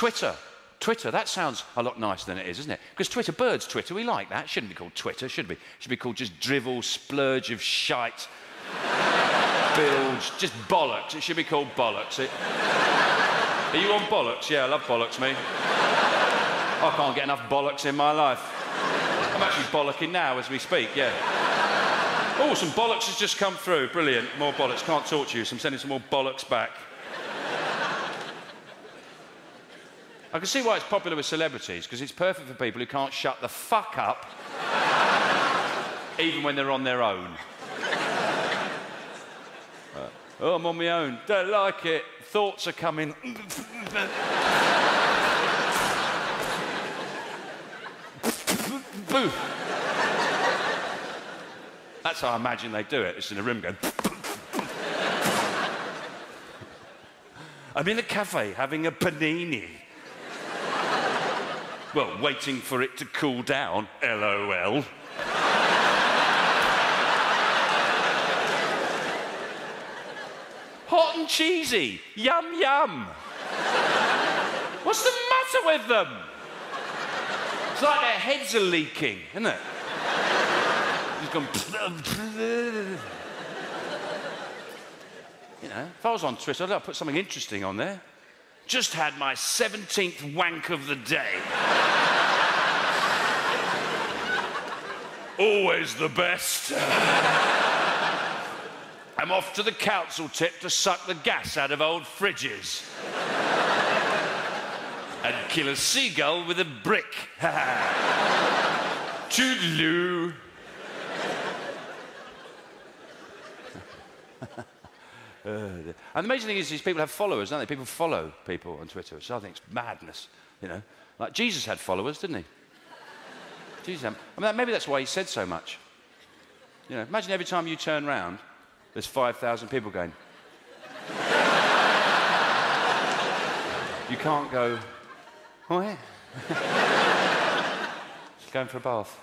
Twitter. Twitter, that sounds a lot nicer than it is, isn't it? Because Twitter, birds Twitter, we like that. It shouldn't be called Twitter, should we? It should be called just drivel, splurge of shite, bilge, just bollocks. It should be called bollocks. Are you on bollocks? Yeah, I love bollocks, me. I can't get enough bollocks in my life. I'm actually bollocking now as we speak, yeah. Oh, some bollocks has just come through. Brilliant. More bollocks. Can't talk to you, so I'm sending some more bollocks back. I can see why it's popular with celebrities, because it's perfect for people who can't shut the fuck up even when they're on their own. Oh, I'm on my own. Don't like it. Thoughts are coming. Boo. That's how I imagine they do it. It's in a room going... I'm in a cafe having a panini. Well, waiting for it to cool down, LOL. Hot and cheesy, yum yum. What's the matter with them? It's like their heads are leaking, isn't it? It's gone... You know, if I was on Twitter, I'd put something interesting on there. Just had my 17th wank of the day. Always the best. I'm off to the council tip to suck the gas out of old fridges. And kill a seagull with a brick. Toodaloo. And the amazing thing is these people have followers, don't they? People follow people on Twitter, which I think is madness, you know. Like Jesus had followers, didn't he? Jesus had... I mean, maybe that's why he said so much. You know, imagine every time you turn round, there's 5,000 people going. You can't go, oh yeah. Just going for a bath.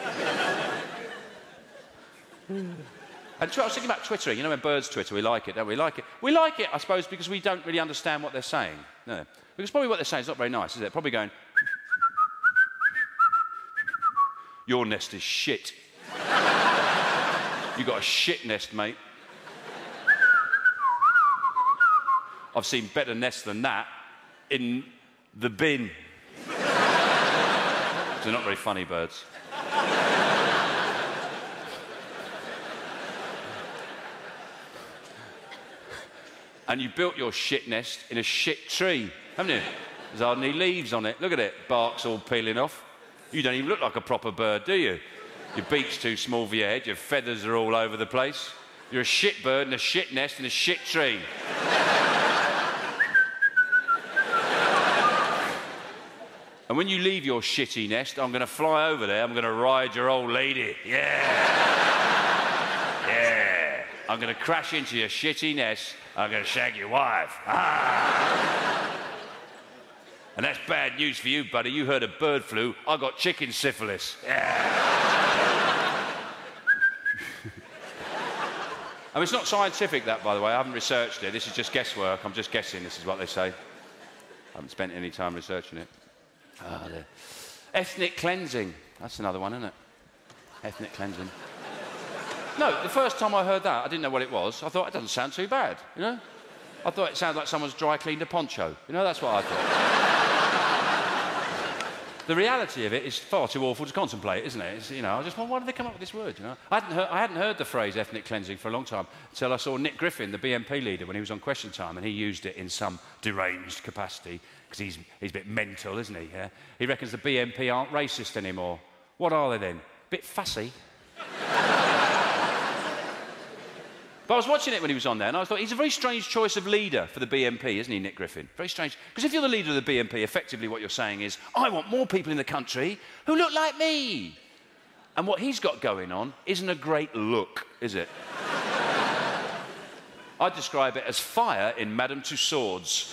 And I was thinking about twittering. You know, when birds twitter, we like it, don't we? We like it. We like it, I suppose, because we don't really understand what they're saying. No. Because probably what they're saying is not very nice, is it? Probably going... Your nest is shit. You got a shit nest, mate. I've seen better nests than that in the bin. They're not very funny birds. And you built your shit nest in a shit tree, haven't you? There's hardly any leaves on it. Look at it, bark's all peeling off. You don't even look like a proper bird, do you? Your beak's too small for your head, your feathers are all over the place. You're a shit bird in a shit nest in a shit tree. And when you leave your shitty nest, I'm going to fly over there, I'm going to ride your old lady. Yeah. Yeah. I'm going to crash into your shitty nest, I'm going to shag your wife. Ah. And that's bad news for you, buddy. You heard of bird flu. I got chicken syphilis. Yeah. I mean, it's not scientific, that, by the way. I haven't researched it. This is just guesswork. I'm just guessing this is what they say. I haven't spent any time researching it. Ethnic cleansing. That's another one, isn't it? Ethnic cleansing. No, the first time I heard that, I didn't know what it was. I thought, it doesn't sound too bad, you know? I thought it sounded like someone's dry cleaned a poncho. You know, that's what I thought. The reality of it is far too awful to contemplate, isn't it? It's, you know, I just wonder, why did they come up with this word, you know? I hadn't heard the phrase ethnic cleansing for a long time until I saw Nick Griffin, the BNP leader, when he was on Question Time, and he used it in some deranged capacity, because he's a bit mental, isn't he? Yeah? He reckons the BNP aren't racist anymore. What are they then? A bit fussy. But I was watching it when he was on there, and I thought, he's a very strange choice of leader for the BNP, isn't he, Nick Griffin? Very strange. Because if you're the leader of the BNP, effectively what you're saying is, I want more people in the country who look like me. And what he's got going on isn't a great look, is it? I'd describe it as fire in Madame Tussauds.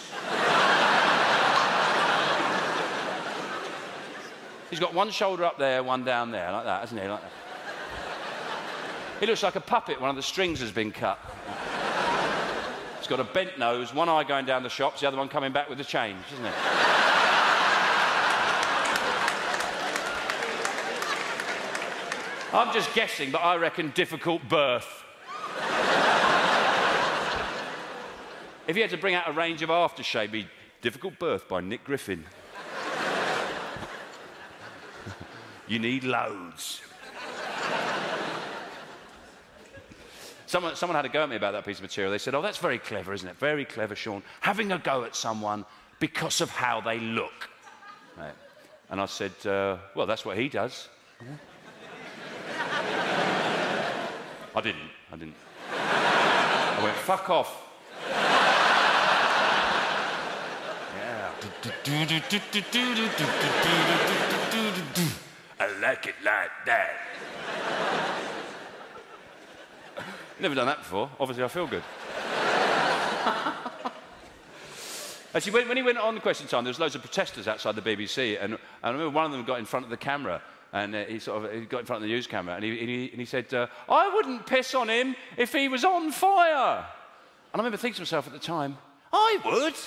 He's got one shoulder up there, one down there, like that, hasn't he? Like that. He looks like a puppet, one of the strings has been cut. He's got a bent nose, one eye going down the shops, the other one coming back with the change, isn't it? I'm just guessing, but I reckon difficult birth. If you had to bring out a range of aftershave, it'd be Difficult Birth by Nick Griffin. You need loads. Someone had a go at me about that piece of material. They said, oh, that's very clever, isn't it? Very clever, Sean. Having a go at someone because of how they look. Right. And I said, well, that's what he does. I didn't. I went, fuck off. Yeah. I like it like that. Never done that before. Obviously, I feel good. Actually, when he went on Question Time, there was loads of protesters outside the BBC, and I remember one of them got in front of the camera, and he got in front of the news camera, and he said, I wouldn't piss on him if he was on fire. And I remember thinking to myself at the time, I would.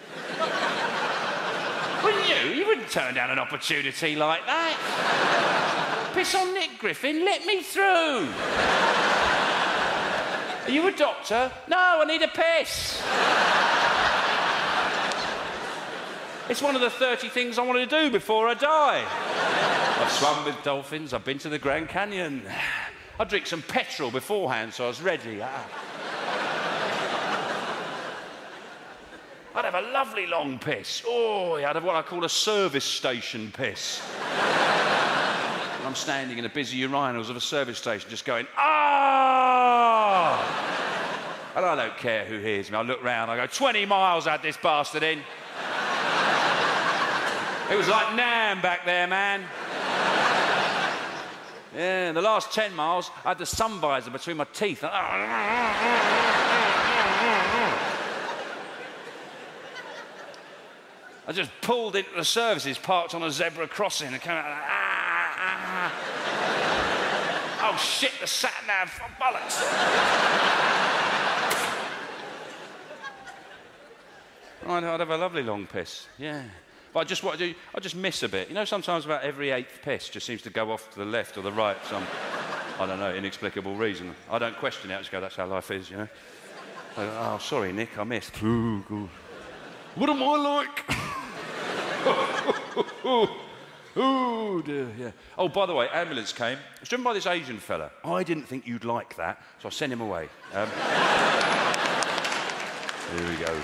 Wouldn't you? You wouldn't turn down an opportunity like that. Piss on Nick Griffin, let me through. Are you a doctor? No, I need a piss. It's one of the 30 things I want to do before I die. I've swum with dolphins, I've been to the Grand Canyon. I drink some petrol beforehand so I was ready. I'd have a lovely long piss. Oh, I'd have what I call a service station piss. I'm standing in the busy urinals of a service station just going, ah! And I don't care who hears me. I look round, I go, 20 miles I had this bastard in. It was like Nam back there, man. Yeah, in the last 10 miles, I had the sun visor between my teeth. I just pulled into the services, parked on a zebra crossing, and came out. Oh shit, the sat nav, bollocks. I'd have a lovely long piss, yeah. But I just miss a bit. You know, sometimes about every 8th piss just seems to go off to the left or the right for some, I don't know, inexplicable reason. I don't question it, I just go, that's how life is, you know. Oh, sorry, Nick, I missed. What am I like? Oh, dear, yeah. Oh, by the way, ambulance came. It was driven by this Asian fella. I didn't think you'd like that, so I sent him away. Here we go.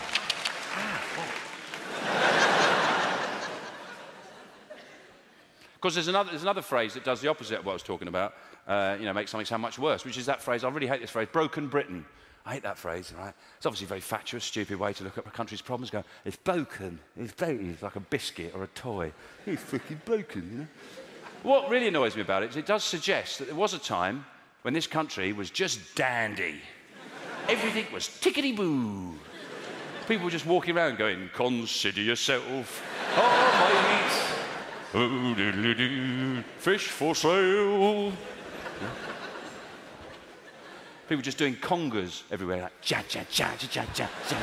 Because there's another phrase that does the opposite of what I was talking about, you know, makes something sound much worse, which is that phrase, I really hate this phrase, broken Britain. I hate that phrase, right? It's obviously a very fatuous, stupid way to look at a country's problems. Go, it's broken. It's like a biscuit or a toy. It's freaking broken, you know? What really annoys me about it is it does suggest that there was a time when this country was just dandy. Everything was tickety-boo. People were just walking around going, consider yourself, oh, mate. Oh, diddly-doo, fish for sale. Yeah. People just doing congas everywhere, like ja ja ja ja ja ja ja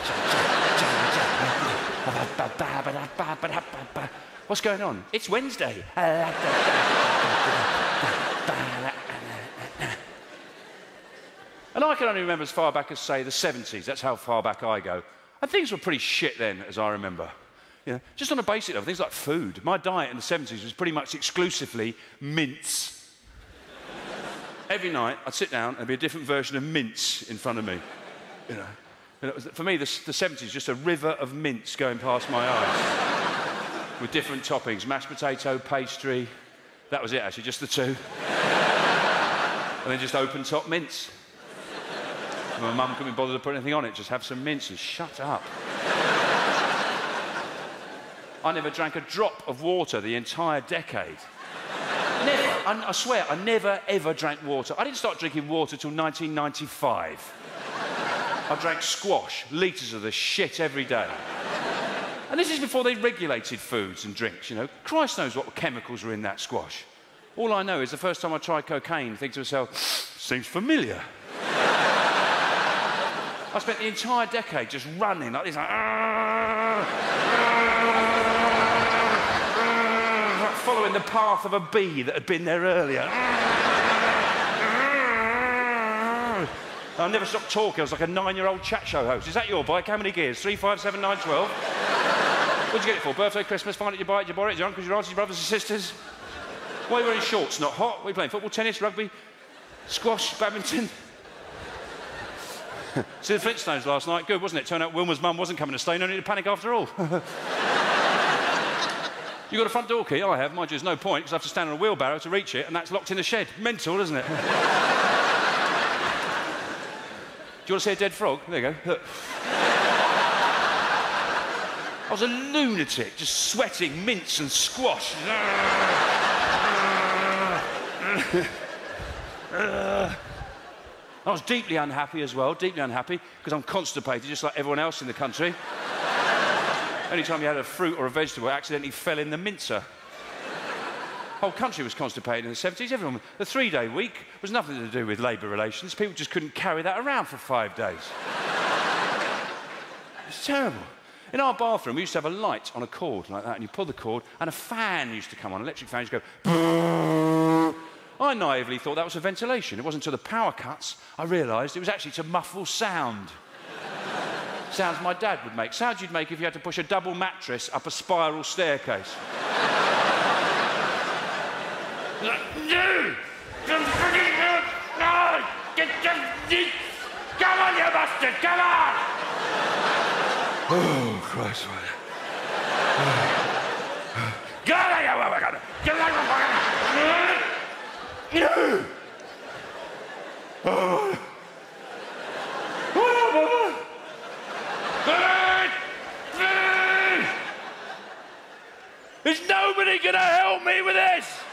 ja ja. What's going on? It's Wednesday. And I can only remember as far back as, say, the 70s. That's how far back I go. And things were pretty shit then, as I remember. You know, just on a basic level, things like food. My diet in the 70s was pretty much exclusively mince. Every night, I'd sit down and there'd be a different version of mince in front of me. You know, and it was, for me, the 70s was just a river of mince going past my eyes with different toppings, mashed potato, pastry. That was it, actually, just the two. And then just open-top mince. And my mum couldn't be bothered to put anything on it, just have some mince and shut up. I never drank a drop of water the entire decade. Never. I swear, I never, ever drank water. I didn't start drinking water till 1995. I drank squash, litres of the shit every day. And this is before they regulated foods and drinks, you know. Christ knows what chemicals were in that squash. All I know is the first time I tried cocaine, I think to myself, seems familiar. I spent the entire decade just running like this, like following the path of a bee that had been there earlier. I never stopped talking. I was like a 9-year-old chat show host. Is that your bike? How many gears? 3, 5, 7, 9, 12? What'd you get it for? Birthday, Christmas? Find it, you buy it, you borrow it, your uncles, your aunts, your brothers and sisters? Why are you wearing shorts? Not hot? What are you playing? Football, tennis, rugby, squash, badminton? See the Flintstones last night? Good, wasn't it? Turned out Wilma's mum wasn't coming to stay. No need to panic after all. You got a front door key? I have. Mind you, there's no point, because I have to stand on a wheelbarrow to reach it, and that's locked in the shed. Mental, isn't it? Do you want to see a dead frog? There you go. Look. I was a lunatic, just sweating mince and squash. I was deeply unhappy as well, deeply unhappy, because I'm constipated just like everyone else in the country. Any time you had a fruit or a vegetable, it accidentally fell in the mincer. The whole country was constipated in the 70s. Everyone, the 3-day week was nothing to do with labour relations. People just couldn't carry that around for 5 days. It's terrible. In our bathroom, we used to have a light on a cord like that, and you pull the cord, and a fan used to come on, an electric fan used to go... I naively thought that was for ventilation. It wasn't until the power cuts I realised it was actually to muffle sound. Sounds my dad would make. Sounds you'd make if you had to push a double mattress up a spiral staircase. No! Come on, you bastard! Come on! Oh, Christ, get Is nobody gonna help me with this?